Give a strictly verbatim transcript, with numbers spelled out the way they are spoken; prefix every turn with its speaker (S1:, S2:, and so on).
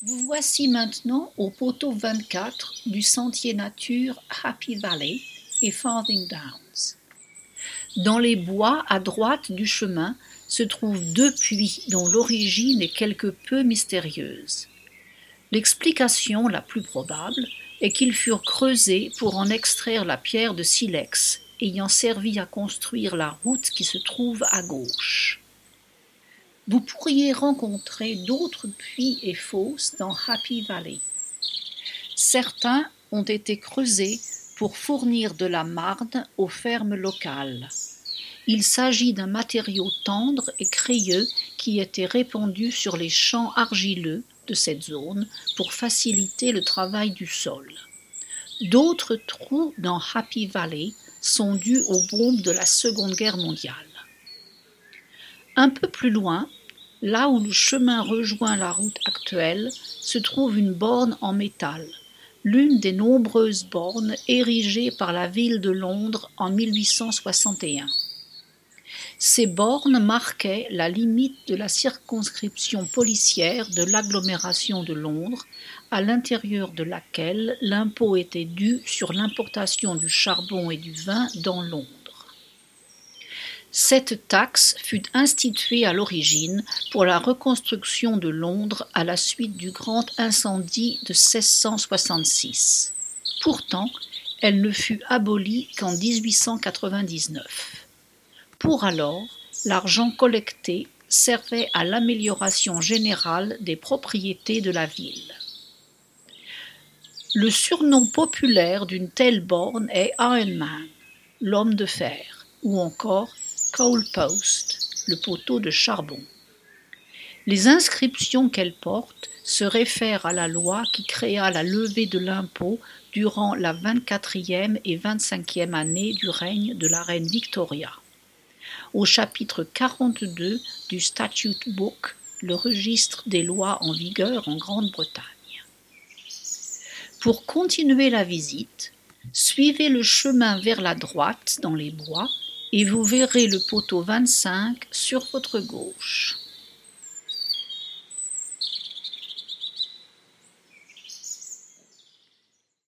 S1: Vous voici maintenant au poteau vingt-quatre du sentier nature Happy Valley et Farthing Downs. Dans les bois à droite du chemin se trouvent deux puits dont l'origine est quelque peu mystérieuse. L'explication la plus probable est qu'ils furent creusés pour en extraire la pierre de silex, ayant servi à construire la route qui se trouve à gauche. Vous pourriez rencontrer d'autres puits et fosses dans Happy Valley. Certains ont été creusés pour fournir de la marne aux fermes locales. Il s'agit d'un matériau tendre et crayeux qui était répandu sur les champs argileux de cette zone pour faciliter le travail du sol. D'autres trous dans Happy Valley sont dus aux bombes de la Seconde Guerre mondiale. Un peu plus loin, là où le chemin rejoint la route actuelle, se trouve une borne en métal, l'une des nombreuses bornes érigées par la ville de Londres en mille huit cent soixante et un. Ces bornes marquaient la limite de la circonscription policière de l'agglomération de Londres, à l'intérieur de laquelle l'impôt était dû sur l'importation du charbon et du vin dans Londres. Cette taxe fut instituée à l'origine pour la reconstruction de Londres à la suite du grand incendie de seize cent soixante-six. Pourtant, elle ne fut abolie qu'en dix-huit cent quatre-vingt-dix-neuf. Pour alors, l'argent collecté servait à l'amélioration générale des propriétés de la ville. Le surnom populaire d'une telle borne est Iron Man, l'homme de fer, ou encore Coal Post, le poteau de charbon. Les inscriptions qu'elle porte se réfèrent à la loi qui créa la levée de l'impôt durant la vingt-quatrième et vingt-cinquième année du règne de la reine Victoria. Au chapitre quarante-deux du Statute Book, le registre des lois en vigueur en Grande-Bretagne. Pour continuer la visite, suivez le chemin vers la droite dans les bois et vous verrez le poteau vingt-cinq sur votre gauche.